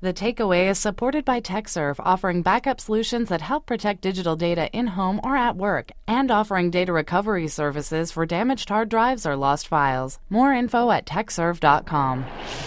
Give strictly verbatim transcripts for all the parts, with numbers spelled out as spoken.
The Takeaway is supported by TechServe, offering backup solutions that help protect digital data in-home or at work, and offering data recovery services for damaged hard drives or lost files. More info at techserve dot com.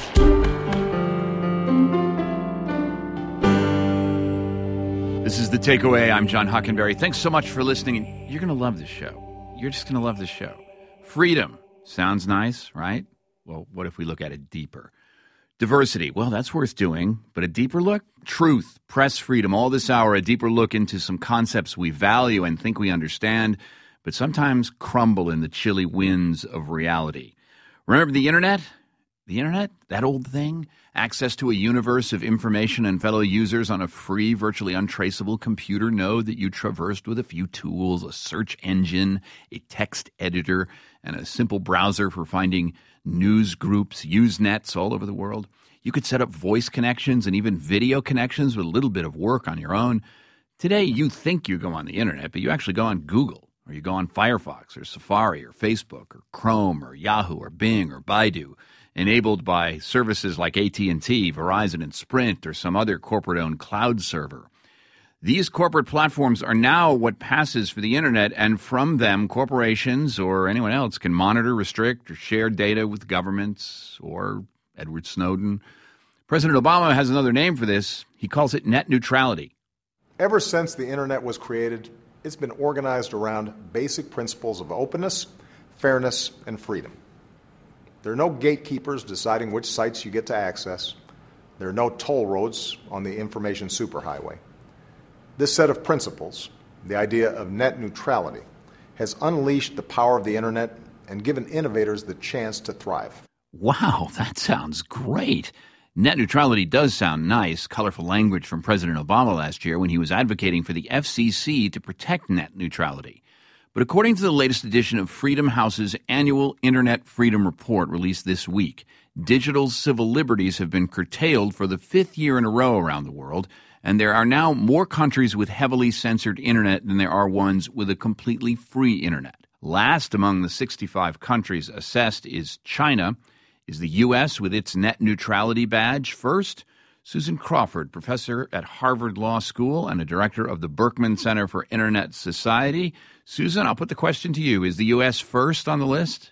This is The Takeaway. I'm John Hockenberry. Thanks so much for listening. You're going to love this show. You're just going to love this show. Freedom. Sounds nice, right? Well, what if we look at it deeper? Diversity, well, that's worth doing, but a deeper look? Truth, press freedom, all this hour, a deeper look into some concepts we value and think we understand, but sometimes crumble in the chilly winds of reality. Remember the internet? The internet? That old thing? Access to a universe of information and fellow users on a free, virtually untraceable computer node that you traversed with a few tools, a search engine, a text editor, and a simple browser for finding news groups, Usenets all over the world. You could set up voice connections and even video connections with a little bit of work on your own. Today, you think you go on the internet, but you actually go on Google, or you go on Firefox, or Safari, or Facebook, or Chrome, or Yahoo, or Bing, or Baidu, enabled by services like A T and T, Verizon, and Sprint, or some other corporate-owned cloud server. These corporate platforms are now what passes for the internet, and from them, corporations or anyone else can monitor, restrict, or share data with governments or Edward Snowden. President Obama has another name for this. He calls it net neutrality. Ever since the internet was created, it's been organized around basic principles of openness, fairness, and freedom. There are no gatekeepers deciding which sites you get to access. There are no toll roads on the information superhighway. This set of principles, the idea of net neutrality, has unleashed the power of the internet and given innovators the chance to thrive. Wow, that sounds great. Net neutrality does sound nice, colorful language from President Obama last year when he was advocating for the F C C to protect net neutrality. But according to the latest edition of Freedom House's annual Internet Freedom Report released this week, digital civil liberties have been curtailed for the fifth year in a row around the world, and there are now more countries with heavily censored internet than there are ones with a completely free internet. Last among the sixty-five countries assessed is China. Is the U S with its net neutrality badge first? Susan Crawford, professor at Harvard Law School and a director of the Berkman Center for Internet Society. Susan, I'll put the question to you. Is the U S first on the list?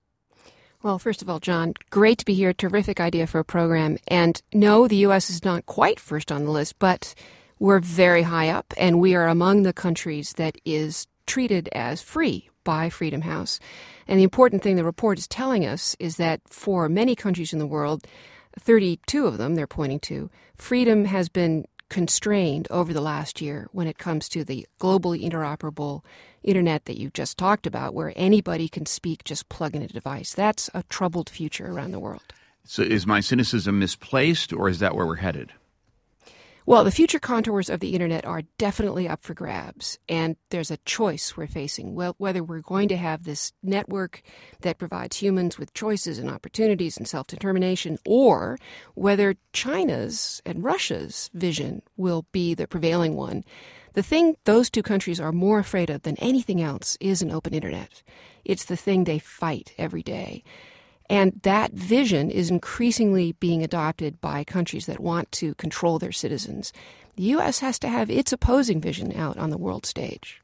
Well, first of all, John, great to be here. Terrific idea for a program. And no, the U S is not quite first on the list, but we're very high up, and we are among the countries that is treated as free by Freedom House. And the important thing the report is telling us is that for many countries in the world, thirty-two of them they're pointing to, freedom has been constrained over the last year when it comes to the globally interoperable internet that you just talked about, where anybody can speak, just plug in a device. That's a troubled future around the world. So is my cynicism misplaced, or is that where we're headed? Well, the future contours of the internet are definitely up for grabs, and there's a choice we're facing. Well, whether we're going to have this network that provides humans with choices and opportunities and self-determination, or whether China's and Russia's vision will be the prevailing one. The thing those two countries are more afraid of than anything else is an open internet. It's the thing they fight every day. And that vision is increasingly being adopted by countries that want to control their citizens. The U S has to have its opposing vision out on the world stage.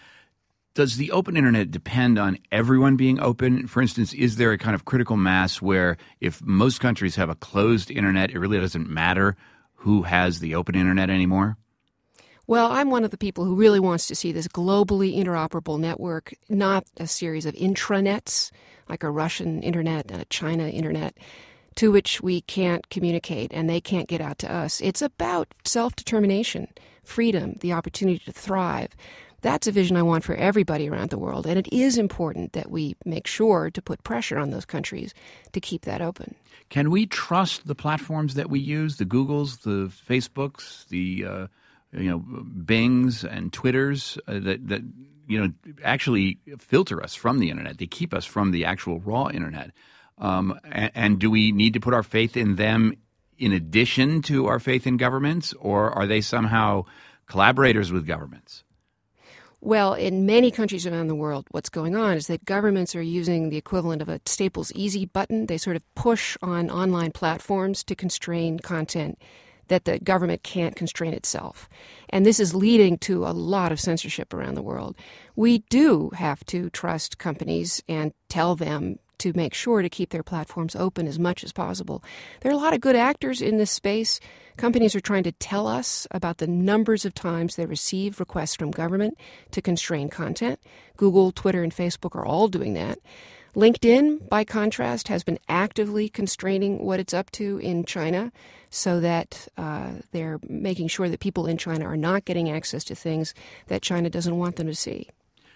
Does the open internet depend on everyone being open? For instance, is there a kind of critical mass where if most countries have a closed internet, it really doesn't matter who has the open internet anymore? Well, I'm one of the people who really wants to see this globally interoperable network, not a series of intranets, like a Russian internet and a China internet, to which we can't communicate and they can't get out to us. It's about self-determination, freedom, the opportunity to thrive. That's a vision I want for everybody around the world, and it is important that we make sure to put pressure on those countries to keep that open. Can we trust the platforms that we use, the Googles, the Facebooks, the uh, you know Bings and Twitters uh, that that you know actually filter us from the internet? They keep us from the actual raw internet. Um, and, and do we need to put our faith in them in addition to our faith in governments, or are they somehow collaborators with governments? Well, in many countries around the world, what's going on is that governments are using the equivalent of a Staples Easy button. They sort of push on online platforms to constrain content that the government can't constrain itself. And this is leading to a lot of censorship around the world. We do have to trust companies and tell them to make sure to keep their platforms open as much as possible. There are a lot of good actors in this space. Companies are trying to tell us about the numbers of times they receive requests from government to constrain content. Google, Twitter, and Facebook are all doing that. LinkedIn, by contrast, has been actively constraining what it's up to in China so that uh, they're making sure that people in China are not getting access to things that China doesn't want them to see.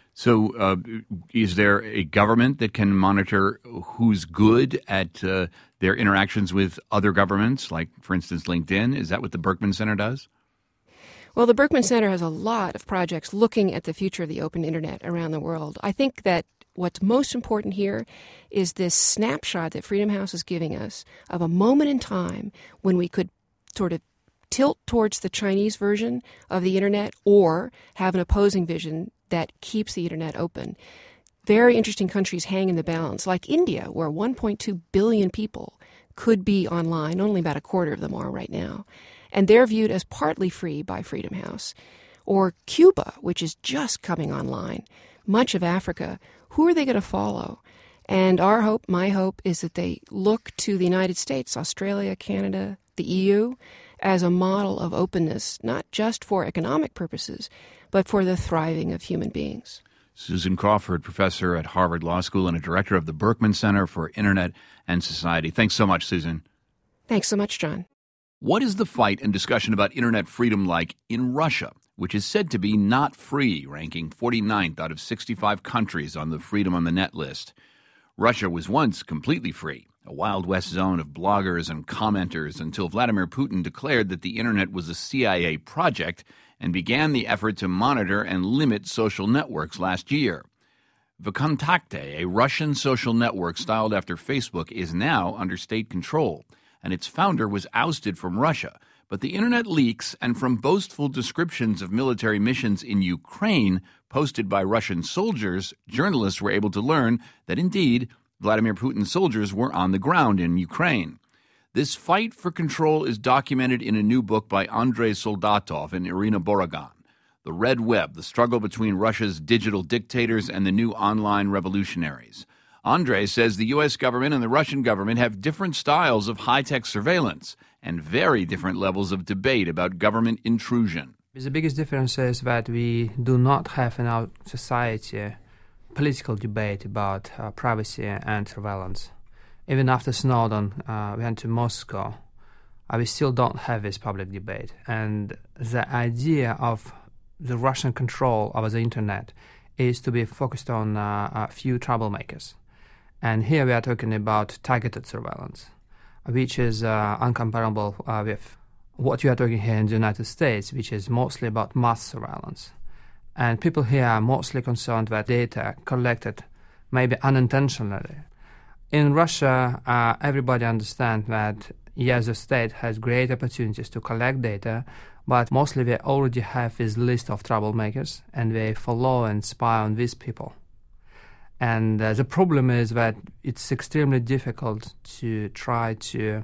So uh, is there a government that can monitor who's good at uh, their interactions with other governments, like, for instance, LinkedIn? Is that what the Berkman Center does? Well, the Berkman Center has a lot of projects looking at the future of the open internet around the world. I think that what's most important here is this snapshot that Freedom House is giving us of a moment in time when we could sort of tilt towards the Chinese version of the internet or have an opposing vision that keeps the internet open. Very interesting countries hang in the balance, like India, where one point two billion people could be online. Only about a quarter of them are right now. And they're viewed as partly free by Freedom House. Or Cuba, which is just coming online. Much of Africa. Who are they going to follow? And our hope, my hope, is that they look to the United States, Australia, Canada, the E U, as a model of openness, not just for economic purposes, but for the thriving of human beings. Susan Crawford, professor at Harvard Law School and a director of the Berkman Center for Internet and Society. Thanks so much, Susan. Thanks so much, John. What is the fight and discussion about internet freedom like in Russia, which is said to be not free, ranking forty-ninth out of sixty-five countries on the Freedom on the Net list? Russia was once completely free, a Wild West zone of bloggers and commenters until Vladimir Putin declared that the internet was a C I A project and began the effort to monitor and limit social networks last year. VKontakte, a Russian social network styled after Facebook, is now under state control, and its founder was ousted from Russia. But the internet leaks, and from boastful descriptions of military missions in Ukraine posted by Russian soldiers, journalists were able to learn that indeed Vladimir Putin's soldiers were on the ground in Ukraine. This fight for control is documented in a new book by Andrei Soldatov and Irina Borogan, The Red Web, the struggle between Russia's digital dictators and the new online revolutionaries. Andrei says the U S government and the Russian government have different styles of high-tech surveillance and very different levels of debate about government intrusion. The biggest difference is that we do not have in our society political debate about uh, privacy and surveillance. Even after Snowden uh, went to Moscow, uh, we still don't have this public debate. And the idea of the Russian control over the internet is to be focused on uh, a few troublemakers. And here we are talking about targeted surveillance, which is uh, uncomparable uh, with what you are talking here in the United States, which is mostly about mass surveillance. And people here are mostly concerned that data collected maybe unintentionally. In Russia, uh, everybody understands that, yes, the state has great opportunities to collect data, but mostly they already have this list of troublemakers, and they follow and spy on these people. And uh, the problem is that it's extremely difficult to try to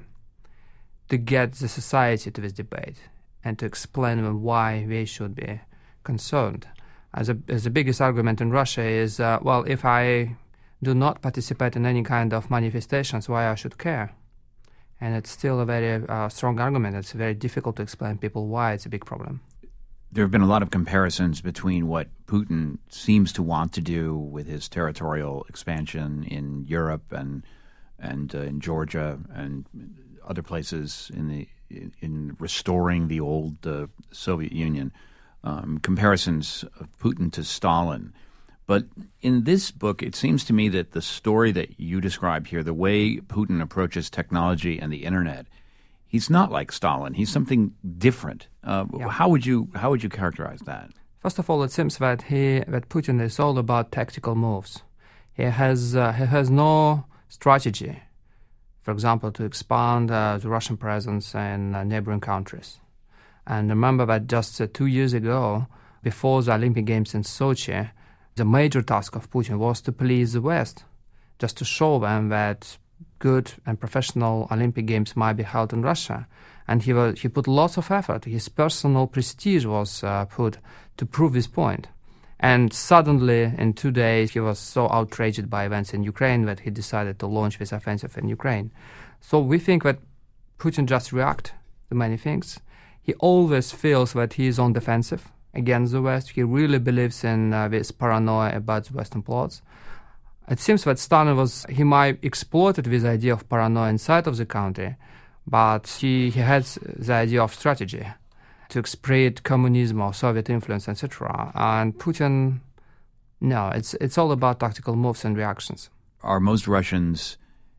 to get the society to this debate and to explain them why they should be concerned. As, a, as the biggest argument in Russia is, uh, well, if I do not participate in any kind of manifestations, why I should care? And it's still a very uh, strong argument. It's very difficult to explain people why it's a big problem. There have been a lot of comparisons between what Putin seems to want to do with his territorial expansion in Europe and and uh, in Georgia and other places in the in restoring the old uh, Soviet Union. Um, comparisons of Putin to Stalin. But in this book, it seems to me that the story that you describe here, the way Putin approaches technology and the internet, he's not like Stalin. He's something different. Uh, yeah. How would you how would you characterize that? First of all, it seems that he that Putin is all about tactical moves. He has uh, he has no strategy, for example, to expand uh, the Russian presence in uh, neighboring countries. And remember that just uh, two years ago, before the Olympic Games in Sochi, the major task of Putin was to please the West, just to show them that good and professional Olympic Games might be held in Russia. And he was, he put lots of effort. His personal prestige was uh, put to prove his point. And suddenly, in two days, he was so outraged by events in Ukraine that he decided to launch this offensive in Ukraine. So we think that Putin just reacts to many things. He always feels that he is on defensive against the West. He really believes in uh, this paranoia about the Western plots. It seems that Stalin was, he might exploited this idea of paranoia inside of the country, but he, he had the idea of strategy to spread communism or Soviet influence, et cetera. And Putin, no, it's it's all about tactical moves and reactions. Are most Russians,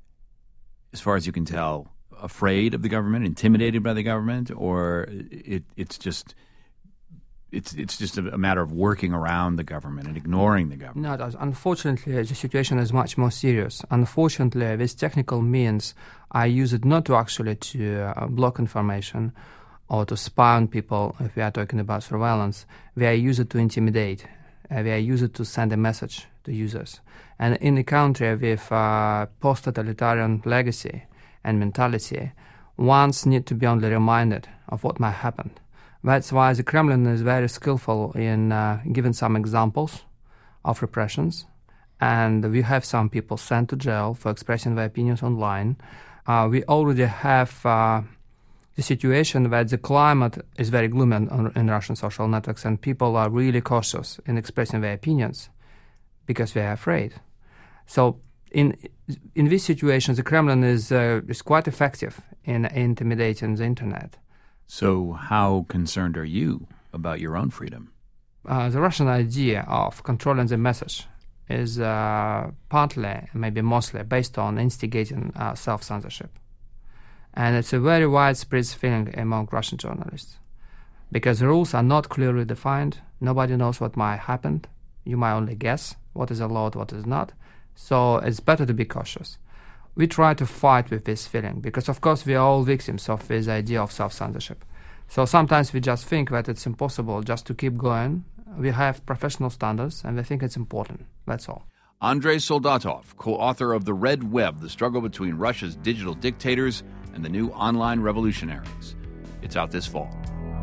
as far as you can tell, afraid of the government, intimidated by the government, or it, it's just it's it's just a, a matter of working around the government and ignoring the government? No, it does. Unfortunately, the situation is much more serious. Unfortunately, these technical means are used not to actually to uh, block information or to spy on people, if we are talking about surveillance. They are used to intimidate. Uh, they are used to send a message to users. And in a country with uh, post-totalitarian legacy and mentality, ones need to be only reminded of what might happen. That's why the Kremlin is very skillful in uh, giving some examples of repressions. And we have some people sent to jail for expressing their opinions online. Uh, we already have uh, the situation that the climate is very gloomy in, in Russian social networks, and people are really cautious in expressing their opinions because they are afraid. So in in this situation, the Kremlin is uh, is quite effective in intimidating the internet. So how concerned are you about your own freedom? Uh, the Russian idea of controlling the message is uh, partly, maybe mostly, based on instigating uh, self-censorship. And it's a very widespread feeling among Russian journalists because the rules are not clearly defined. Nobody knows what might happen. You might only guess what is allowed, what is not. So it's better to be cautious. We try to fight with this feeling because, of course, we are all victims of this idea of self-censorship. So sometimes we just think that it's impossible just to keep going. We have professional standards and we think it's important. That's all. Andrei Soldatov, co-author of The Red Web, The Struggle Between Russia's Digital Dictators and the New Online Revolutionaries. It's out this fall.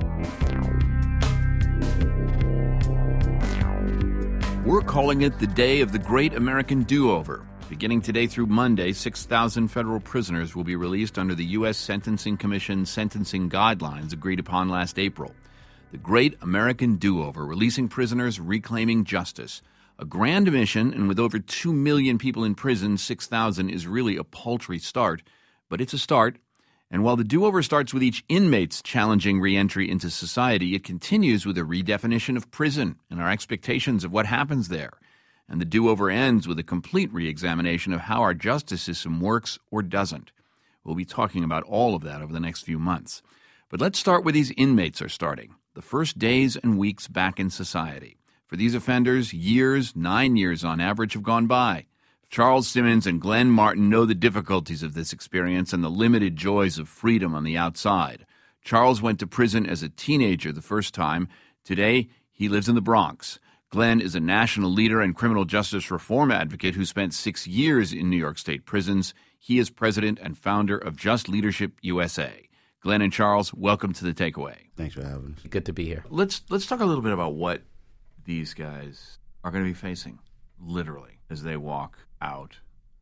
We're calling it the Day of the Great American Do-Over. Beginning today through Monday, six thousand federal prisoners will be released under the U S Sentencing Commission sentencing guidelines agreed upon last April. The Great American Do-Over, releasing prisoners, reclaiming justice. A grand mission, and with over two million people in prison, six thousand is really a paltry start. But it's a start. And while the do-over starts with each inmate's challenging re-entry into society, it continues with a redefinition of prison and our expectations of what happens there. And the do-over ends with a complete re-examination of how our justice system works or doesn't. We'll be talking about all of that over the next few months. But let's start where these inmates are starting, the first days and weeks back in society. For these offenders, years, nine years on average, have gone by. Charles Simmons and Glenn Martin know the difficulties of this experience and the limited joys of freedom on the outside. Charles went to prison as a teenager the first time. Today, he lives in the Bronx. Glenn is a national leader and criminal justice reform advocate who spent six years in New York State prisons. He is president and founder of Just Leadership U S A. Glenn and Charles, welcome to The Takeaway. Thanks for having us. Good to be here. Let's let's talk a little bit about what these guys are going to be facing, literally, as they walk out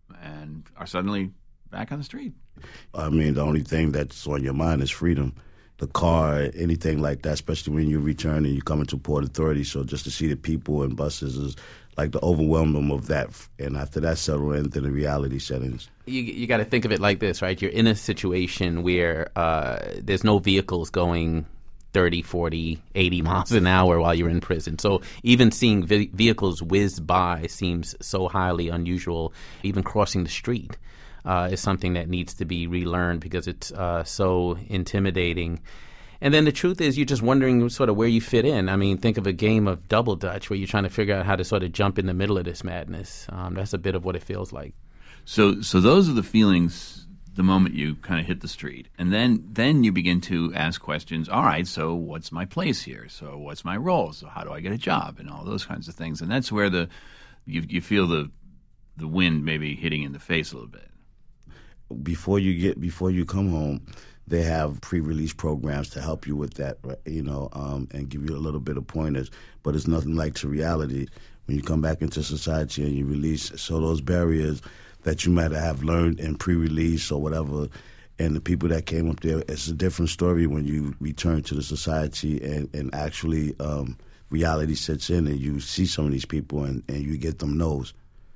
and are suddenly back on the street. I mean, the only thing that's on your mind is freedom. The car, anything like that, especially when you return and you come into Port Authority. So just to see the people and buses is like the overwhelming of that. And after that settle in, then the reality settings. You you got to think of it like this, right? You're in a situation where uh, there's no vehicles going thirty, forty, eighty miles an hour while you're in prison. So even seeing ve- vehicles whiz by seems so highly unusual. Even crossing the street uh, is something that needs to be relearned because it's uh, so intimidating. And then the truth is you're just wondering sort of where you fit in. I mean, think of a game of double dutch where you're trying to figure out how to sort of jump in the middle of this madness. Um, that's a bit of what it feels like. So so those are the feelings the moment you kind of hit the street. And then then you begin to ask questions. All right, so what's my place here? So what's my role? So how do I get a job? And all those kinds of things. And that's where the you you feel the the wind maybe hitting in the face a little bit. Before you get before you come home, they have pre-release programs to help you with that, you know, um, and give you a little bit of pointers. But it's nothing like to reality when you come back into society and you release. So those barriers that you might have learned in pre-release or whatever, and the people that came up there, it's a different story when you return to the society and, and actually um, reality sets in and you see some of these people and, and you get them no's.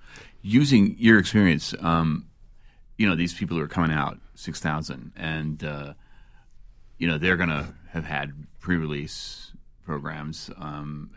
Using your experience, um, you know, these people who are coming out, six thousand, and, uh, you know, they're going to have had pre-release programs. Um,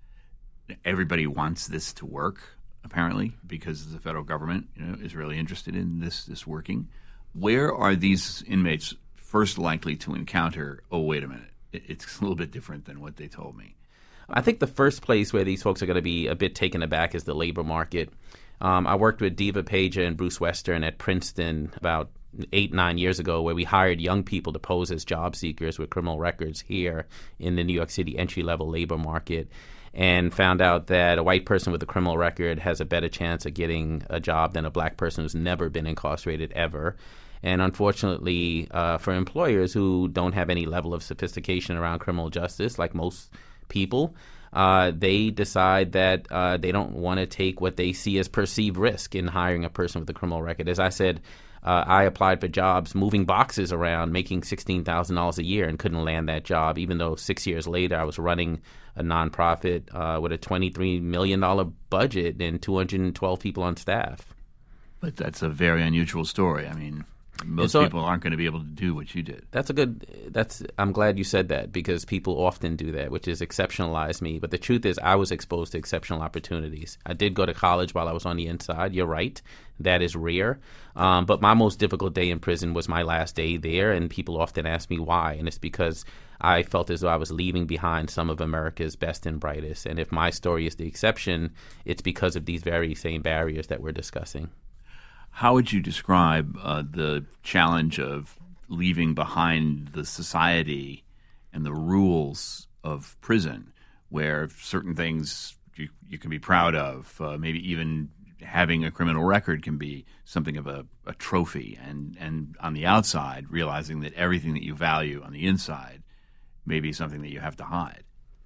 everybody wants this to work, apparently, because the federal government, you know, is really interested in this this working. Where are these inmates first likely to encounter, oh, wait a minute, it's a little bit different than what they told me? I think the first place where these folks are going to be a bit taken aback is the labor market. Um, I worked with Diva Paja and Bruce Western at Princeton about eight, nine years ago, where we hired young people to pose as job seekers with criminal records here in the New York City entry-level labor market, and found out that a white person with a criminal record has a better chance of getting a job than a black person who's never been incarcerated ever. And unfortunately, uh, for employers who don't have any level of sophistication around criminal justice, like most people, uh, they decide that uh, they don't want to take what they see as perceived risk in hiring a person with a criminal record. As I said, uh, I applied for jobs moving boxes around, making sixteen thousand dollars a year, and couldn't land that job, even though six years later I was running a nonprofit uh, with a twenty-three million dollars budget and two hundred twelve people on staff. But that's a very unusual story. I mean, most so, people aren't going to be able to do what you did. That's a good. That's. I'm glad you said that, because people often do that, which is exceptionalize me. But the truth is, I was exposed to exceptional opportunities. I did go to college while I was on the inside. You're right. That is rare. Um, but my most difficult day in prison was my last day there, and people often ask me why, and it's because I felt as though I was leaving behind some of America's best and brightest. And if my story is the exception, it's because of these very same barriers that we're discussing. How would you describe uh, the challenge of leaving behind the society and the rules of prison, where certain things you, you can be proud of, uh, maybe even having a criminal record can be something of a, a trophy, and, and on the outside, realizing that everything that you value on the inside may be something that you have to hide?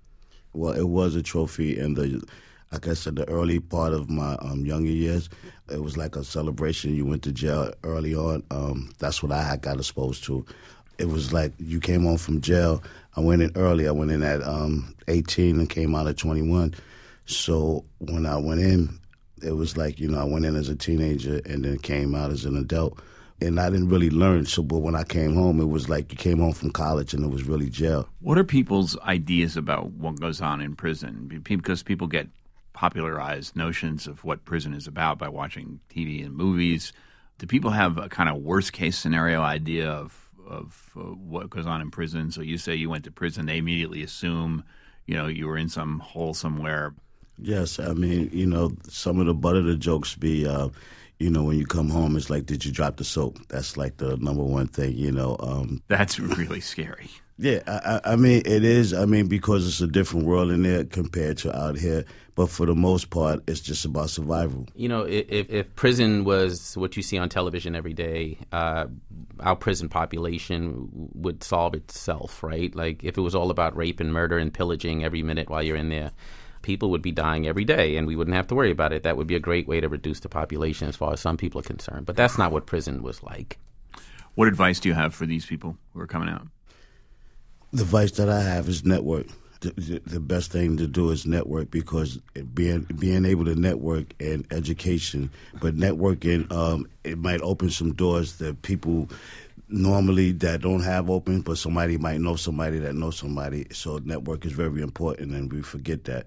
Well, it was a trophy in the, like I said, the early part of my um, younger years. It was like a celebration. You went to jail early on. Um, that's what I had got exposed to. It was like you came home from jail. I went in early. I went in at um, eighteen and came out at twenty-one. So when I went in, it was like, you know, I went in as a teenager and then came out as an adult. And I didn't really learn. So, but when I came home, it was like you came home from college and it was really jail. What are people's ideas about what goes on in prison? Because people get popularized notions of what prison is about by watching T V and movies. Do people have a kind of worst-case scenario idea of, of uh, what goes on in prison? So you say you went to prison, they immediately assume, you know, you were in some hole somewhere. Yes, I mean, you know, some of the butt of the jokes be, uh, you know, when you come home, it's like, did you drop the soap? That's like the number one thing, you know. Um, That's really scary. Yeah, I, I mean, it is. I mean, because it's a different world in there compared to out here. But for the most part, it's just about survival. You know, if, if prison was what you see on television every day, uh, our prison population would solve itself, right? Like, if it was all about rape and murder and pillaging every minute while you're in there, people would be dying every day, and we wouldn't have to worry about it. That would be a great way to reduce the population as far as some people are concerned. But that's not what prison was like. What advice do you have for these people who are coming out? The advice that I have is network. The, the best thing to do is network, because being being able to network and education, but networking, um, it might open some doors that people normally that don't have open, but somebody might know somebody that knows somebody. So network is very important, and we forget that.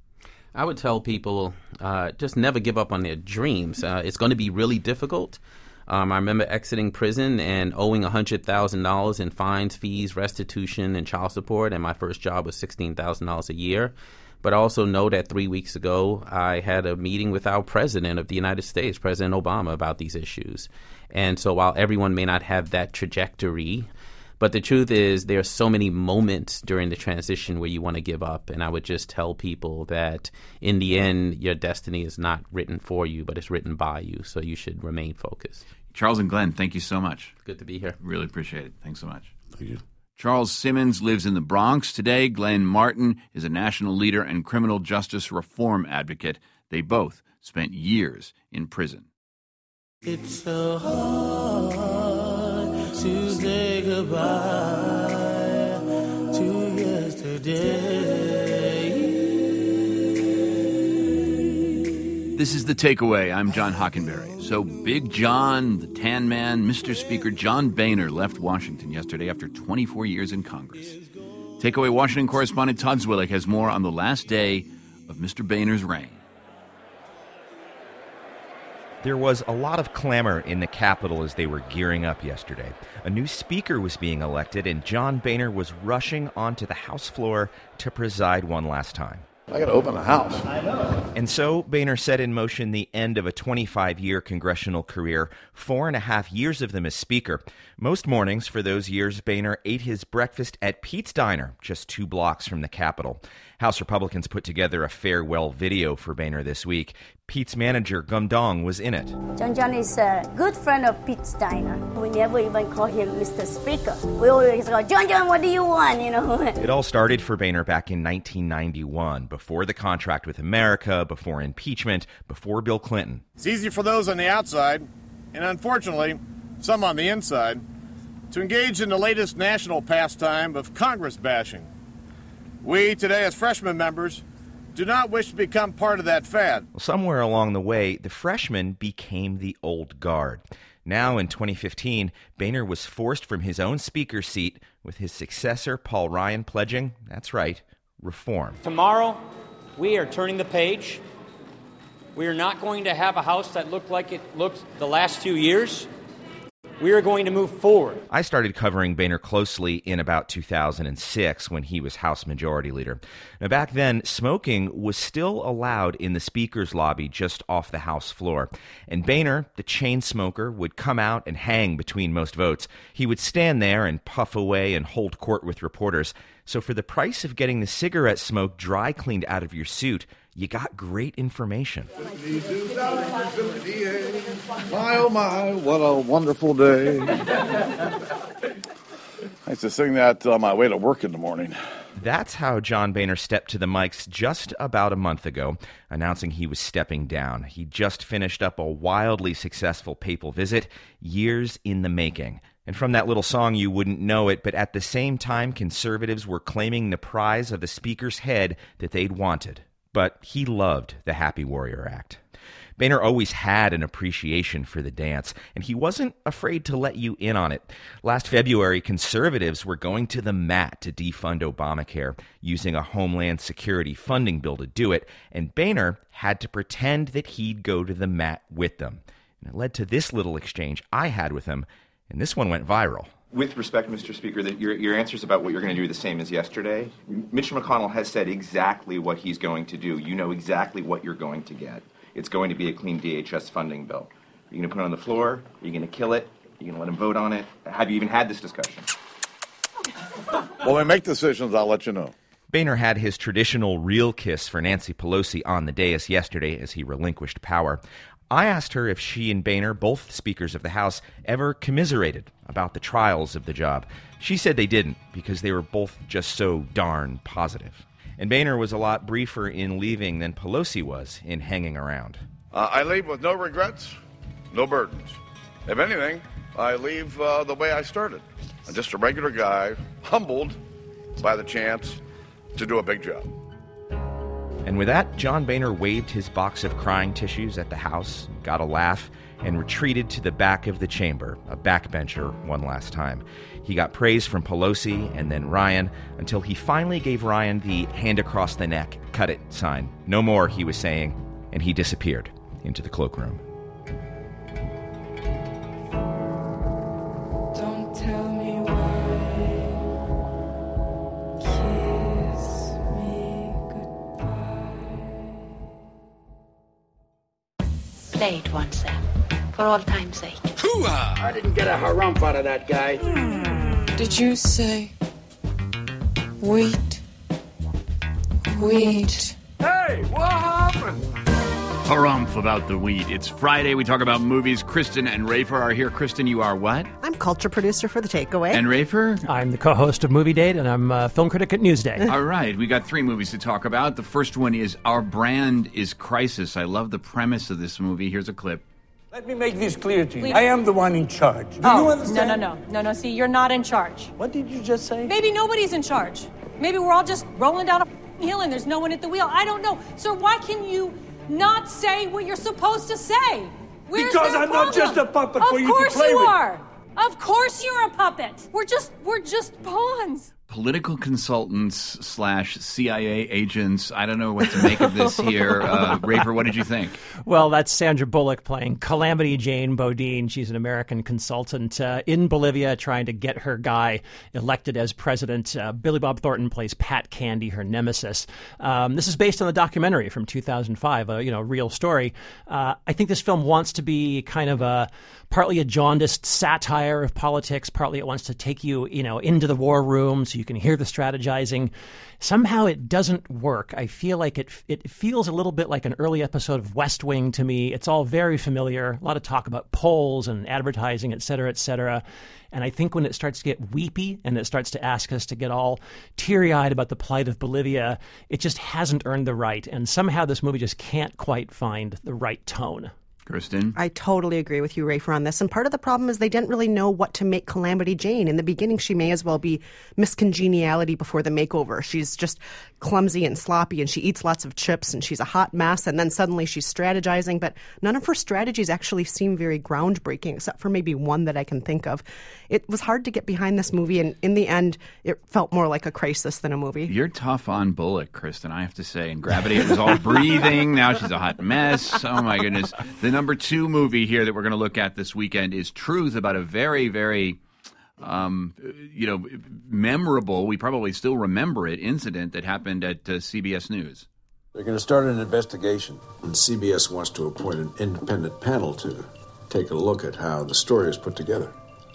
I would tell people uh, just never give up on their dreams. Uh, it's going to be really difficult. Um, I remember exiting prison and owing one hundred thousand dollars in fines, fees, restitution, and child support, and my first job was sixteen thousand dollars a year. But I also know that three weeks ago I had a meeting with our president of the United States, President Obama, about these issues. And so while everyone may not have that trajectory, but the truth is there are so many moments during the transition where you want to give up. And I would just tell people that in the end, your destiny is not written for you, but it's written by you. So you should remain focused. Charles and Glenn, thank you so much. Good to be here. Really appreciate it. Thanks so much. Thank you. Charles Simmons lives in the Bronx today. Glenn Martin is a national leader and criminal justice reform advocate. They both spent years in prison. It's so hard to say goodbye to yesterday. This is The Takeaway. I'm John Hockenberry. So Big John, the Tan Man, Mister Speaker John Boehner left Washington yesterday after twenty-four years in Congress. Takeaway Washington correspondent Todd Zwillich has more on the last day of Mister Boehner's reign. There was a lot of clamor in the Capitol as they were gearing up yesterday. A new speaker was being elected, and John Boehner was rushing onto the House floor to preside one last time. I got to open the House. I know. And so Boehner set in motion the end of a twenty-five-year congressional career, four and a half years of them as Speaker. Most mornings for those years, Boehner ate his breakfast at Pete's Diner, just two blocks from the Capitol. House Republicans put together a farewell video for Boehner this week. Pete's manager, Gum Dong, was in it. John John is a good friend of Pete's Diner. We never even call him Mister Speaker. We always go, John John, what do you want? You know. It all started for Boehner back in nineteen ninety-one, before the contract with America, before impeachment, before Bill Clinton. It's easy for those on the outside, and unfortunately, some on the inside, to engage in the latest national pastime of Congress bashing. We, today as freshman members, do not wish to become part of that fad. Well, somewhere along the way, the freshmen became the old guard. Now, in twenty fifteen, Boehner was forced from his own speaker seat, with his successor, Paul Ryan, pledging, that's right, reform. Tomorrow, we are turning the page. We are not going to have a House that looked like it looked the last few years. We are going to move forward. I started covering Boehner closely in about two thousand six when he was House Majority Leader. Now, back then, smoking was still allowed in the Speaker's lobby just off the House floor. And Boehner, the chain smoker, would come out and hang between most votes. He would stand there and puff away and hold court with reporters. So for the price of getting the cigarette smoke dry cleaned out of your suit, you got great information. My, oh my, what a wonderful day. I used to sing that on my way to work in the morning. That's how John Boehner stepped to the mics just about a month ago, announcing he was stepping down. He just finished up a wildly successful papal visit, years in the making. And from that little song, you wouldn't know it, but at the same time, conservatives were claiming the prize of the Speaker's head that they'd wanted. But he loved the Happy Warrior Act. Boehner always had an appreciation for the dance, and he wasn't afraid to let you in on it. Last February, conservatives were going to the mat to defund Obamacare, using a Homeland Security funding bill to do it, and Boehner had to pretend that he'd go to the mat with them. And it led to this little exchange I had with him, and this one went viral. With respect, Mister Speaker, that your, your answers about what you're going to do are the same as yesterday. Mitch McConnell has said exactly what he's going to do. You know exactly what you're going to get. It's going to be a clean D H S funding bill. Are you going to put it on the floor? Are you going to kill it? Are you going to let him vote on it? Have you even had this discussion? When we make decisions, I'll let you know. Boehner had his traditional real kiss for Nancy Pelosi on the dais yesterday as he relinquished power. I asked her if she and Boehner, both speakers of the House, ever commiserated about the trials of the job. She said they didn't, because they were both just so darn positive. And Boehner was a lot briefer in leaving than Pelosi was in hanging around. Uh, I leave with no regrets, no burdens. If anything, I leave uh, the way I started. I'm just a regular guy, humbled by the chance to do a big job. And with that, John Boehner waved his box of crying tissues at the House, got a laugh, and retreated to the back of the chamber, a backbencher, one last time. He got praise from Pelosi and then Ryan, until he finally gave Ryan the hand across the neck, cut it sign. No more, he was saying, and he disappeared into the cloakroom. Don't tell me why. Kiss me goodbye. Play it once, Sam, for all time's sake. Hoo-ha! I didn't get a harumph out of that guy. Did you say wheat? Wheat. Hey, what happened? Harumph about the wheat. It's Friday. We talk about movies. Kristen and Rafer are here. Kristen, you are what? I'm culture producer for The Takeaway. And Rafer? I'm the co-host of Movie Date, and I'm a film critic at Newsday. All right. We got three movies to talk about. The first one is Our Brand is Crisis. I love the premise of this movie. Here's a clip. Let me make this clear to you. Please. I am the one in charge. Do oh, you understand? No, no, no. No, no. See, you're not in charge. What did you just say? Maybe nobody's in charge. Maybe we're all just rolling down a hill and there's no one at the wheel. I don't know. Sir, why can you not say what you're supposed to say? Where's because their I'm problem? not just a puppet of for you to course play you with. are. Of course you're a puppet. We're just we're just pawns. Political consultants slash C I A agents. I don't know what to make of this here. Uh, Rafer, what did you think? Well, that's Sandra Bullock playing Calamity Jane Bodine. She's an American consultant uh, in Bolivia trying to get her guy elected as president. Uh, Billy Bob Thornton plays Pat Candy, her nemesis. Um, this is based on the documentary from two thousand five, a you know real story. Uh, I think this film wants to be kind of a partly a jaundiced satire of politics, partly it wants to take you, you know, into the war room so you can hear the strategizing. Somehow it doesn't work. I feel like it it feels a little bit like an early episode of West Wing to me. It's all very familiar. A lot of talk about polls and advertising, et cetera, et cetera. And I think when it starts to get weepy and it starts to ask us to get all teary-eyed about the plight of Bolivia, it just hasn't earned the right. And somehow this movie just can't quite find the right tone. Kristen? I totally agree with you, Rafer, on this. And part of the problem is they didn't really know what to make Calamity Jane. In the beginning, she may as well be Miss Congeniality before the makeover. She's just clumsy and sloppy, and she eats lots of chips, and she's a hot mess. And then suddenly she's strategizing. But none of her strategies actually seem very groundbreaking, except for maybe one that I can think of. It was hard to get behind this movie, and in the end, it felt more like a crisis than a movie. You're tough on Bullock, Kristen, I have to say. In Gravity, it was all breathing. Now she's a hot mess. Oh, my goodness. The number two movie here that we're going to look at this weekend is Truth, about a very, very, um, you know, memorable, we probably still remember it, incident that happened at uh, C B S News. They're going to start an investigation, and C B S wants to appoint an independent panel to take a look at how the story is put together.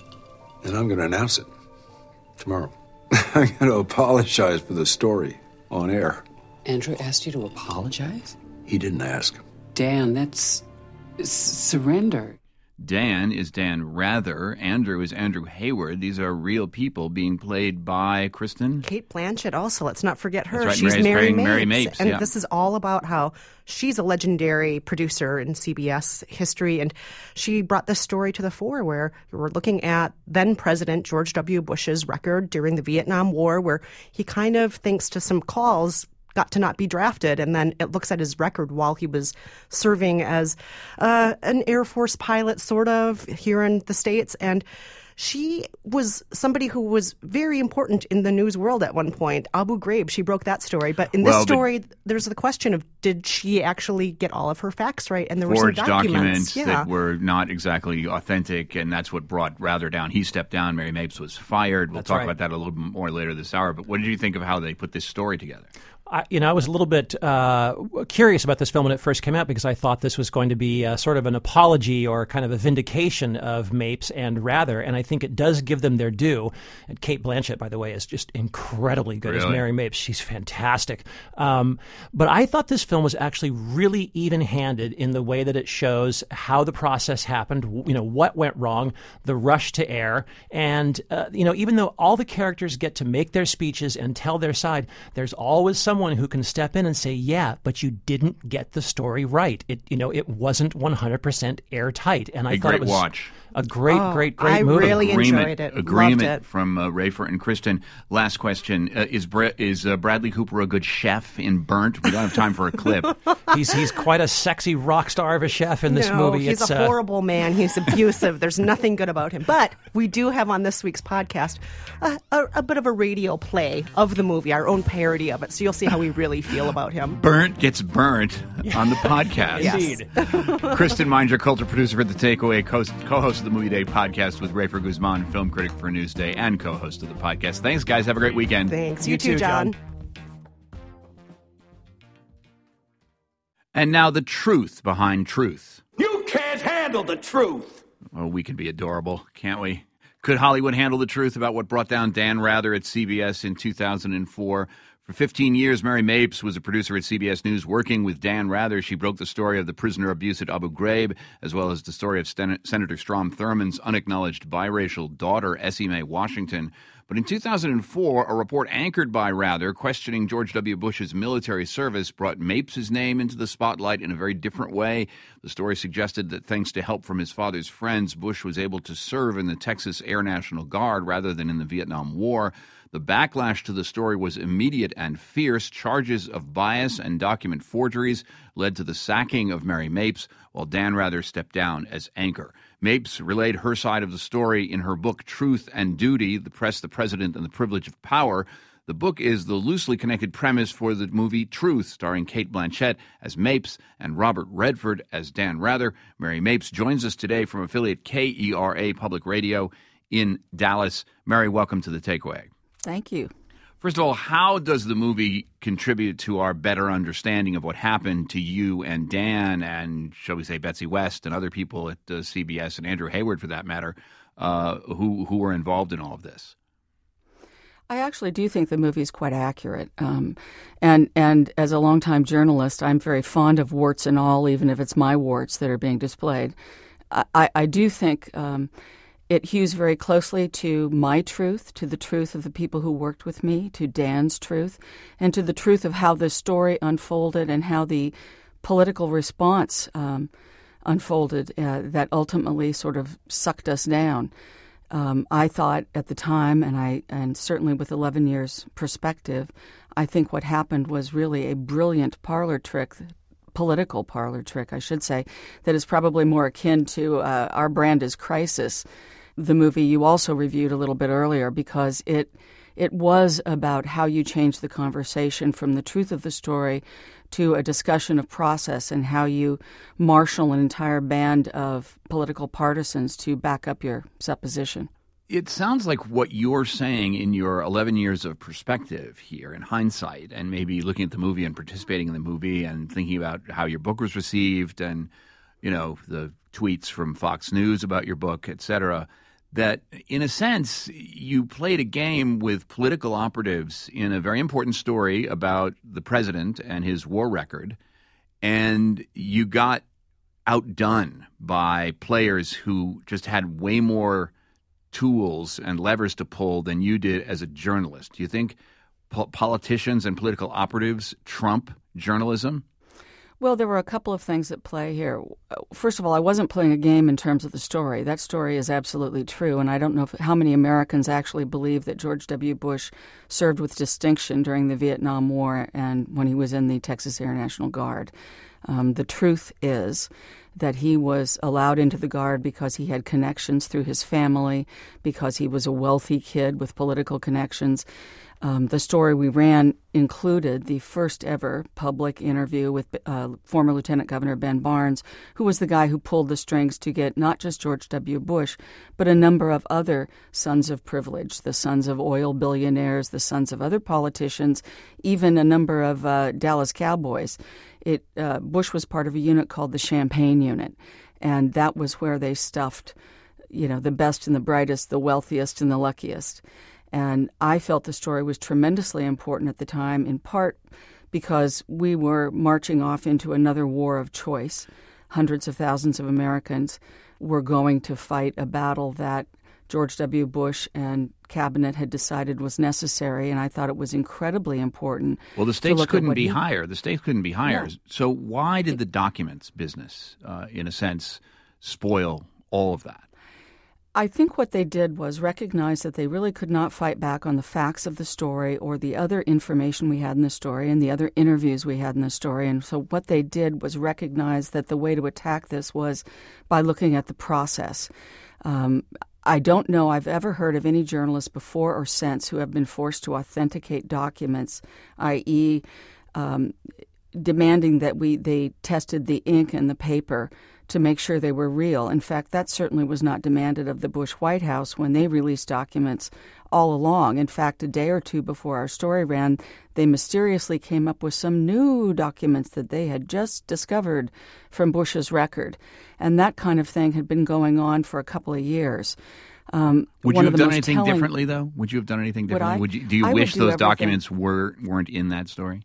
And I'm going to announce it tomorrow. I'm going to apologize for the story on air. Andrew asked you to apologize? He didn't ask. Dan, that's s- surrender. Dan is Dan Rather. Andrew is Andrew Hayward. These are real people being played by Kristen. Kate Blanchett also. Let's not forget her. That's right. She's Mary's Mary playing Mapes. Mary Mapes, And yeah. this is all about how she's a legendary producer in C B S history. And she brought this story to the fore where we're looking at then President George W. Bush's record during the Vietnam War, where he kind of, thanks to some calls, got to not be drafted, and then it looks at his record while he was serving as uh, an Air Force pilot, sort of, here in the States. And she was somebody who was very important in the news world at one point. Abu Ghraib, she broke that story. But in this Well, but- story, there's the question of, did she actually get all of her facts right? And there were some Forged documents, documents yeah. that were not exactly authentic, and that's what brought Rather down. He stepped down. Mary Mapes was fired. We'll That's talk right. about that a little bit more later this hour. But what did you think of how they put this story together? I, you know, I was a little bit uh, curious about this film when it first came out because I thought this was going to be uh, sort of an apology or kind of a vindication of Mapes and Rather, and I think it does give them their due. And Kate Blanchett, by the way, is just incredibly good as Really? Mary Mapes. She's fantastic. Um, but I thought this film was actually really even-handed in the way that it shows how the process happened, you know, what went wrong, the rush to air, and, uh, you know, even though all the characters get to make their speeches and tell their side, there's always someone who can step in and say, yeah, but you didn't get the story right. It, you know, it wasn't one hundred percent airtight. And I A thought great it was watch. a great, Oh, great, great I movie. really agreement, enjoyed it. Agreement Loved it. from uh, Rafer and Kristen. Last question: uh, Is Bre- is uh, Bradley Cooper a good chef in Burnt? We don't have time for a clip. he's he's quite a sexy rock star of a chef in this no, movie. he's it's a uh, horrible man. He's abusive. There's nothing good about him. But we do have on this week's podcast a, a, a bit of a radio play of the movie, our own parody of it. So you'll see how we really feel about him. Burnt gets burnt on the podcast. Yes. Kristen Meinger, culture producer for The Takeaway, co- co-host of the Movie Day podcast with Rafer Guzman, film critic for Newsday, and co-host of the podcast. Thanks, guys. Have a great weekend. Thanks. You, you too, John. John. And now the truth behind truth. You can't handle the truth. Oh, we can be adorable, can't we? Could Hollywood handle the truth about what brought down Dan Rather at C B S in two thousand four? For fifteen years, Mary Mapes was a producer at C B S News working with Dan Rather. She broke the story of the prisoner abuse at Abu Ghraib, as well as the story of Sen- Senator Strom Thurmond's unacknowledged biracial daughter, Essie Mae Washington. But in two thousand four, a report anchored by Rather questioning George W. Bush's military service brought Mapes' name into the spotlight in a very different way. The story suggested that thanks to help from his father's friends, Bush was able to serve in the Texas Air National Guard rather than in the Vietnam War. The backlash to the story was immediate and fierce. Charges of bias and document forgeries led to the sacking of Mary Mapes, while Dan Rather stepped down as anchor. Mapes relayed her side of the story in her book Truth and Duty, The Press, the President, and the Privilege of Power. The book is the loosely connected premise for the movie Truth, starring Cate Blanchett as Mapes and Robert Redford as Dan Rather. Mary Mapes joins us today from affiliate K E R A Public Radio in Dallas. Mary, welcome to The Takeaway. Thank you. First of all, how does the movie contribute to our better understanding of what happened to you and Dan and, shall we say, Betsy West and other people at uh, C B S and Andrew Hayward, for that matter, uh, who who were involved in all of this? I actually do think the movie is quite accurate. Um, and and as a longtime journalist, I'm very fond of warts and all, even if it's my warts that are being displayed. I, I, I do think um, it hews very closely to my truth, to the truth of the people who worked with me, to Dan's truth, and to the truth of how this story unfolded and how the political response um, unfolded uh, that ultimately sort of sucked us down. Um, I thought at the time, and I and certainly with eleven years perspective, I think what happened was really a brilliant parlor trick, political parlor trick, I should say, that is probably more akin to uh, Our Brand is Crisis, the movie you also reviewed a little bit earlier, because it it was about how you change the conversation from the truth of the story to a discussion of process and how you marshal an entire band of political partisans to back up your supposition. It sounds like what you're saying in your eleven years of perspective here in hindsight, and maybe looking at the movie and participating in the movie and thinking about how your book was received and, you know, the tweets from Fox News about your book, et cetera, that in a sense you played a game with political operatives in a very important story about the president and his war record, and you got outdone by players who just had way more tools and levers to pull than you did as a journalist. Do you think po- politicians and political operatives trump journalism? Well, there were a couple of things at play here. First of all, I wasn't playing a game in terms of the story. That story is absolutely true, and I don't know if, how many Americans actually believe that George W. Bush served with distinction during the Vietnam War and when he was in the Texas Air National Guard. Um, the truth is that he was allowed into the Guard because he had connections through his family, because he was a wealthy kid with political connections. Um, the story we ran included the first ever public interview with uh, former Lieutenant Governor Ben Barnes, who was the guy who pulled the strings to get not just George W. Bush, but a number of other sons of privilege, the sons of oil billionaires, the sons of other politicians, even a number of uh, Dallas Cowboys. It, uh, Bush was part of a unit called the Champagne Unit, and that was where they stuffed, you know, the best and the brightest, the wealthiest and the luckiest. And I felt the story was tremendously important at the time, in part because we were marching off into another war of choice. Hundreds of thousands of Americans were going to fight a battle that George W. Bush and cabinet had decided was necessary, and I thought it was incredibly important. Well, the stakes couldn't be he... higher. The stakes couldn't be higher. No. So why did the documents business, uh, in a sense, spoil all of that? I think what they did was recognize that they really could not fight back on the facts of the story or the other information we had in the story and the other interviews we had in the story. And so what they did was recognize that the way to attack this was by looking at the process. Um, I don't know I've ever heard of any journalists before or since who have been forced to authenticate documents, that is, um, demanding that we they tested the ink and the paper to make sure they were real. In fact, that certainly was not demanded of the Bush White House when they released documents all along. In fact, a day or two before our story ran, they mysteriously came up with some new documents that they had just discovered from Bush's record. And that kind of thing had been going on for a couple of years. Um, Would one you of have the done most anything telling- differently, though? Would you have done anything Would differently? I? Would you, do you I would wish do those everything. documents were, weren't in that story?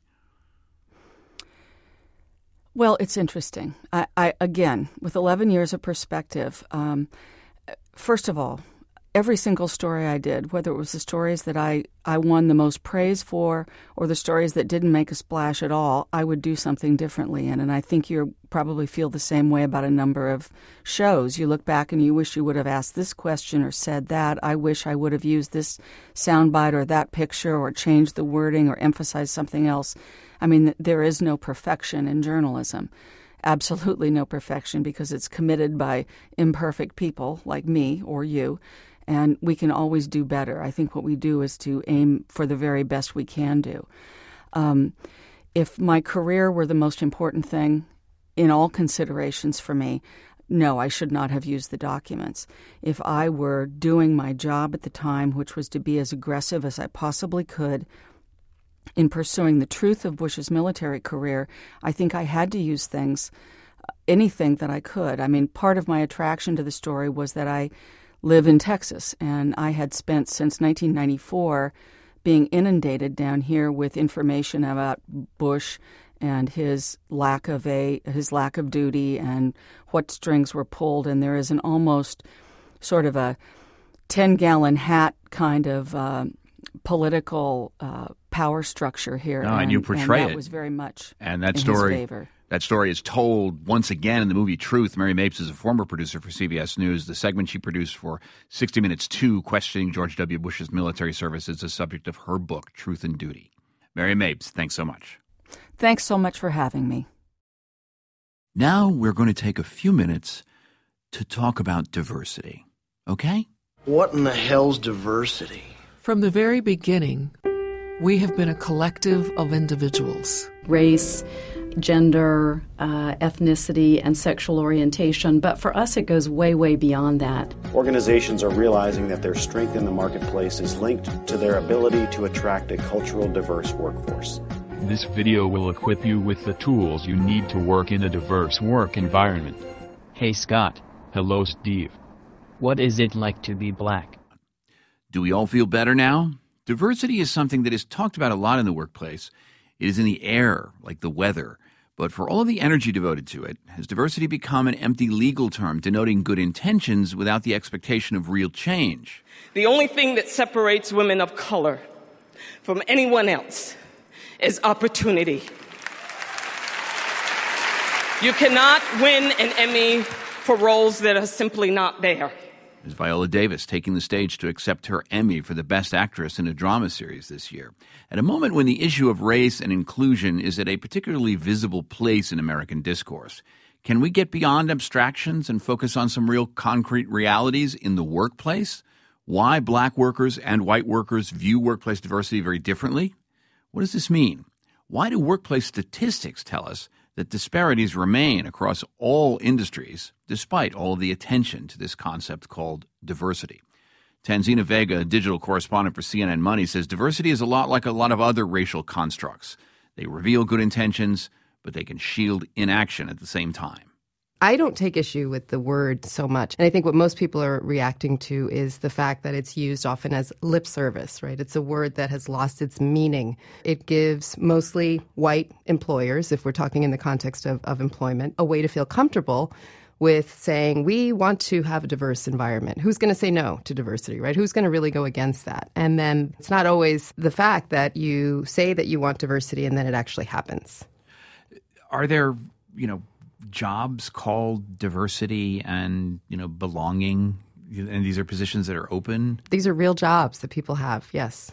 Well, it's interesting. I, I again, with eleven years of perspective, um, first of all, every single story I did, whether it was the stories that I, I won the most praise for or the stories that didn't make a splash at all, I would do something differently in. And I think you probably feel the same way about a number of shows. You look back and you wish you would have asked this question or said that. I wish I would have used this soundbite or that picture or changed the wording or emphasized something else. I mean, there is no perfection in journalism. Absolutely no perfection, because it's committed by imperfect people like me or you. And we can always do better. I think what we do is to aim for the very best we can do. Um, if my career were the most important thing in all considerations for me, no, I should not have used the documents. If I were doing my job at the time, which was to be as aggressive as I possibly could in pursuing the truth of Bush's military career, I think I had to use things, anything that I could. I mean, part of my attraction to the story was that I live in Texas, and I had spent since nineteen ninety-four being inundated down here with information about Bush and his lack of a his lack of duty and what strings were pulled. And there is an almost sort of a ten-gallon hat kind of uh, political uh, power structure here. No, and, and you portray and that it. was very much And that in story, his favor. that story is told once again in the movie Truth. Mary Mapes is a former producer for C B S News. The segment she produced for sixty minutes two, questioning George W. Bush's military service, is the subject of her book, Truth and Duty. Mary Mapes, thanks so much. Thanks so much for having me. Now we're going to take a few minutes to talk about diversity, okay? What in the hell's diversity? From the very beginning, we have been a collective of individuals. Race, gender, uh, ethnicity, and sexual orientation. But for us, it goes way, way beyond that. Organizations are realizing that their strength in the marketplace is linked to their ability to attract a cultural diverse workforce. This video will equip you with the tools you need to work in a diverse work environment. Hey, Scott. Hello, Steve. What is it like to be black? Do we all feel better now? Diversity is something that is talked about a lot in the workplace. It is in the air, like the weather. But for all of the energy devoted to it, has diversity become an empty legal term denoting good intentions without the expectation of real change? The only thing that separates women of color from anyone else is opportunity. You cannot win an Emmy for roles that are simply not there. Is Viola Davis taking the stage to accept her Emmy for the Best Actress in a Drama Series this year, at a moment when the issue of race and inclusion is at a particularly visible place in American discourse. Can we get beyond abstractions and focus on some real concrete realities in the workplace? Why black workers and white workers view workplace diversity very differently? What does this mean? Why do workplace statistics tell us that disparities remain across all industries, despite all of the attention to this concept called diversity? Tanzina Vega, a digital correspondent for C N N Money, says diversity is a lot like a lot of other racial constructs. They reveal good intentions, but they can shield inaction at the same time. I don't take issue with the word so much. And I think what most people are reacting to is the fact that it's used often as lip service, right? It's a word that has lost its meaning. It gives mostly white employers, if we're talking in the context of, of employment, a way to feel comfortable with saying, we want to have a diverse environment. Who's going to say no to diversity, right? Who's going to really go against that? And then it's not always the fact that you say that you want diversity and then it actually happens. Are there, you know, jobs called diversity and, you know, belonging, and these are positions that are open? These are real jobs that people have, yes.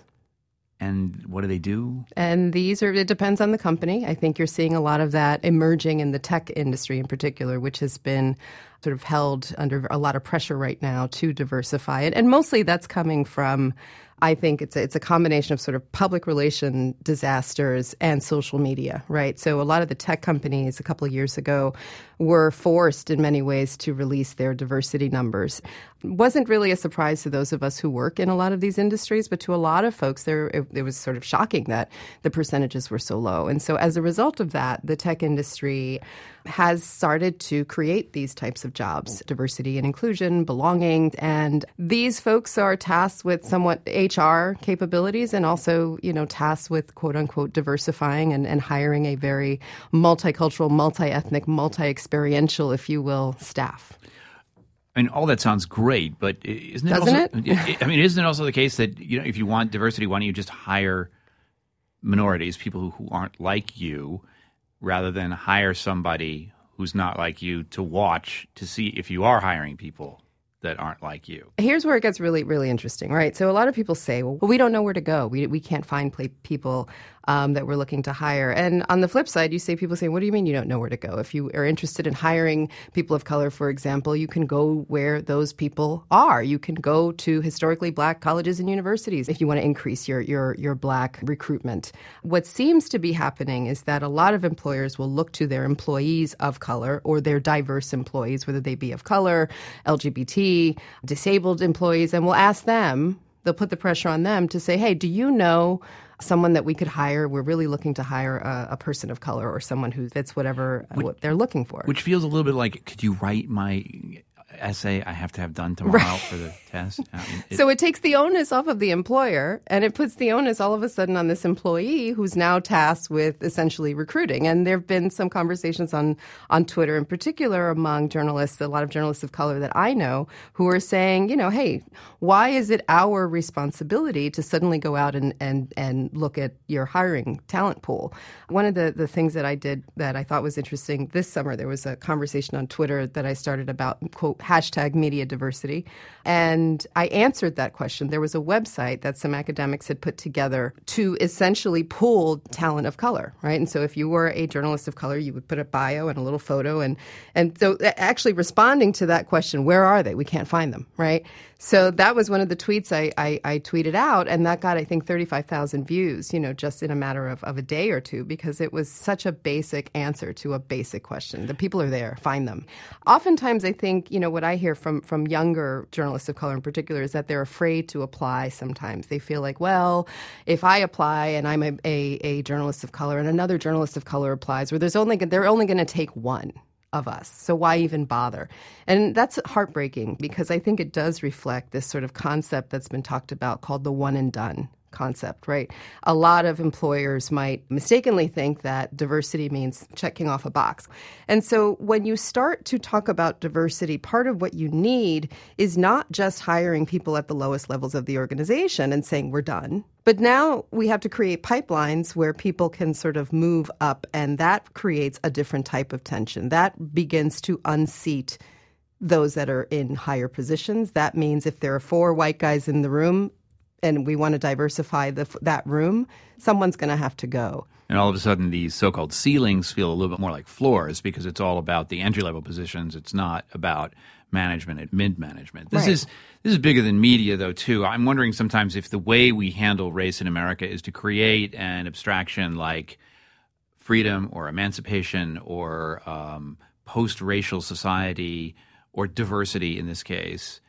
And what do they do? And these are, it depends on the company. I think you're seeing a lot of that emerging in the tech industry in particular, which has been sort of held under a lot of pressure right now to diversify it. And mostly that's coming from, I think it's a, it's a combination of sort of public relation disasters and social media, right? So a lot of the tech companies a couple of years ago were forced in many ways to release their diversity numbers. It wasn't really a surprise to those of us who work in a lot of these industries, but to a lot of folks, there it, it was sort of shocking that the percentages were so low. And so as a result of that, the tech industry has started to create these types of of jobs, diversity and inclusion, belonging. And these folks are tasked with somewhat H R capabilities and also, you know, tasked with quote unquote diversifying and, and hiring a very multicultural, multi-ethnic, multi-experiential, if you will, staff. I mean, all that sounds great, but isn't it Doesn't also, it? I mean, isn't it also the case that, you know, if you want diversity, why don't you just hire minorities, people who, who aren't like you, rather than hire somebody who's not like you to watch to see if you are hiring people that aren't like you? Here's where it gets really, really interesting, right? So a lot of people say, well, we don't know where to go. We we can't find play people um, that we're looking to hire. And on the flip side, you say people say, what do you mean you don't know where to go? If you are interested in hiring people of color, for example, you can go where those people are. You can go to historically black colleges and universities if you want to increase your your your black recruitment. What seems to be happening is that a lot of employers will look to their employees of color or their diverse employees, whether they be of color, L G B T, disabled employees, and we'll ask them, they'll put the pressure on them to say, hey, do you know someone that we could hire? We're really looking to hire a, a person of color or someone who fits whatever which, what they're looking for. Which feels a little bit like, could you write my essay I have to have done tomorrow right. for the test? I mean, it, so it takes the onus off of the employer, and it puts the onus all of a sudden on this employee who's now tasked with essentially recruiting. And there have been some conversations on, on Twitter in particular among journalists, a lot of journalists of color that I know, who are saying, you know, hey, why is it our responsibility to suddenly go out and, and, and look at your hiring talent pool? One of the, the things that I did that I thought was interesting this summer, there was a conversation on Twitter that I started about, quote, hashtag media diversity. And I answered that question. There was a website that some academics had put together to essentially pool talent of color, right? And so if you were a journalist of color, you would put a bio and a little photo. And, and so actually responding to that question, where are they? We can't find them, right? So that was one of the tweets I, I, I tweeted out, and that got, I think, thirty-five thousand views, you know, just in a matter of, of a day or two, because it was such a basic answer to a basic question. The people are there, find them. Oftentimes, I think, you know, what I hear from, from younger journalists of color in particular is that they're afraid to apply sometimes. They feel like, well, if I apply and I'm a, a, a journalist of color and another journalist of color applies, where there's only they're only going to take one of us. So why even bother? And that's heartbreaking, because I think it does reflect this sort of concept that's been talked about called the one and done concept, right? A lot of employers might mistakenly think that diversity means checking off a box. And so when you start to talk about diversity, part of what you need is not just hiring people at the lowest levels of the organization and saying we're done. But now we have to create pipelines where people can sort of move up, and that creates a different type of tension. That begins to unseat those that are in higher positions. That means if there are four white guys in the room and we want to diversify the, that room, someone's going to have to go. And all of a sudden, these so-called ceilings feel a little bit more like floors, because it's all about the entry-level positions. It's not about management and mid-management. This right. is this is bigger than media, though, too. I'm wondering sometimes if the way we handle race in America is to create an abstraction like freedom or emancipation or um, post-racial society or diversity in this case,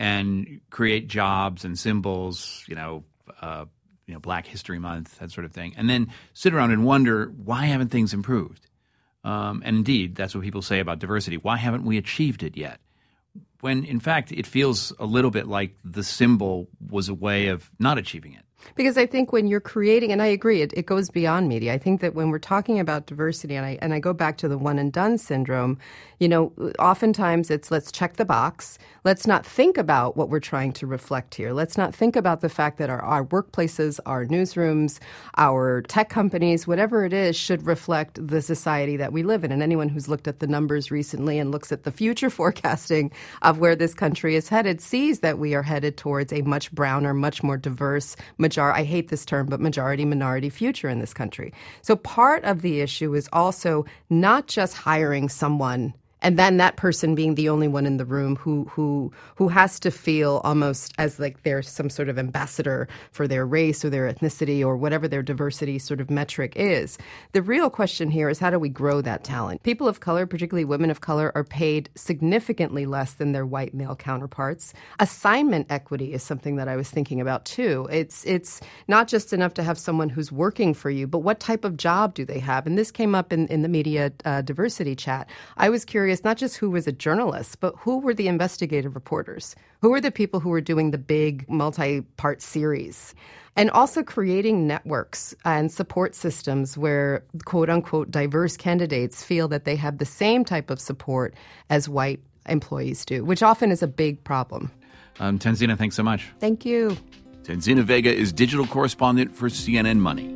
and create jobs and symbols, you know, uh, you know, Black History Month, that sort of thing, and then sit around and wonder, why haven't things improved? Um, and indeed, that's what people say about diversity. Why haven't we achieved it yet? When, in fact, it feels a little bit like the symbol was a way of not achieving it. Because I think when you're creating, and I agree, it, it goes beyond media. I think that when we're talking about diversity, and I and I go back to the one and done syndrome, you know, oftentimes it's let's check the box. Let's not think about what we're trying to reflect here. Let's not think about the fact that our, our workplaces, our newsrooms, our tech companies, whatever it is, should reflect the society that we live in. And anyone who's looked at the numbers recently and looks at the future forecasting of where this country is headed sees that we are headed towards a much browner, much more diverse, majority, I hate this term, but majority-minority future in this country. So part of the issue is also not just hiring someone and then that person being the only one in the room who who who has to feel almost as like they're some sort of ambassador for their race or their ethnicity or whatever their diversity sort of metric is. The real question here is, how do we grow that talent? People of color, particularly women of color, are paid significantly less than their white male counterparts. Assignment equity is something that I was thinking about too. It's it's not just enough to have someone who's working for you, but what type of job do they have? And this came up in, in the media uh, diversity chat. I was curious curious not just who was a journalist, but who were the investigative reporters? Who were the people who were doing the big multi-part series? And also creating networks and support systems where quote-unquote diverse candidates feel that they have the same type of support as white employees do, which often is a big problem. Um, Tanzina, thanks so much. Thank you. Tanzina Vega is digital correspondent for C N N Money.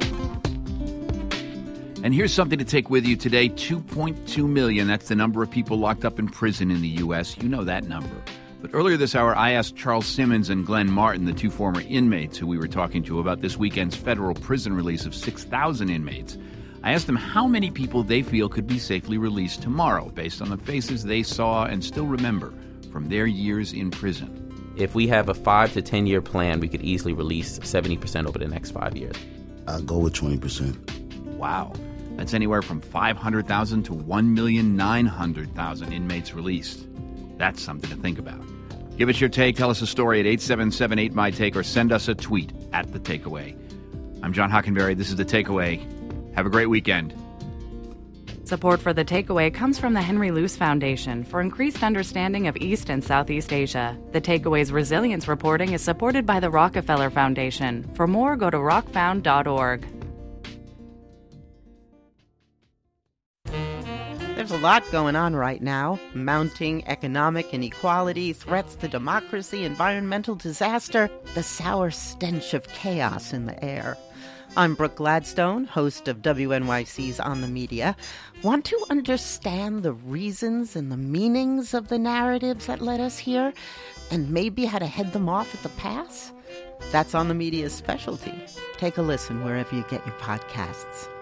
And here's something to take with you today. two point two million, that's the number of people locked up in prison in the U S. You know that number. But earlier this hour, I asked Charles Simmons and Glenn Martin, the two former inmates who we were talking to, about this weekend's federal prison release of six thousand inmates. I asked them how many people they feel could be safely released tomorrow based on the faces they saw and still remember from their years in prison. If we have a five to ten year plan, we could easily release seventy percent over the next five years. I'll go with twenty percent. Wow. That's anywhere from five hundred thousand to one million nine hundred thousand inmates released. That's something to think about. Give us your take. Tell us a story at eight seven seven eight my take or send us a tweet at The Takeaway. I'm John Hockenberry. This is The Takeaway. Have a great weekend. Support for The Takeaway comes from the Henry Luce Foundation for increased understanding of East and Southeast Asia. The Takeaway's resilience reporting is supported by the Rockefeller Foundation. For more, go to rock found dot org. There's a lot going on right now. Mounting economic inequality, threats to democracy, environmental disaster, the sour stench of chaos in the air. I'm Brooke Gladstone, host of W N Y C's On the Media. Want to understand the reasons and the meanings of the narratives that led us here, and maybe how to head them off at the pass? That's On the Media's specialty. Take a listen wherever you get your podcasts.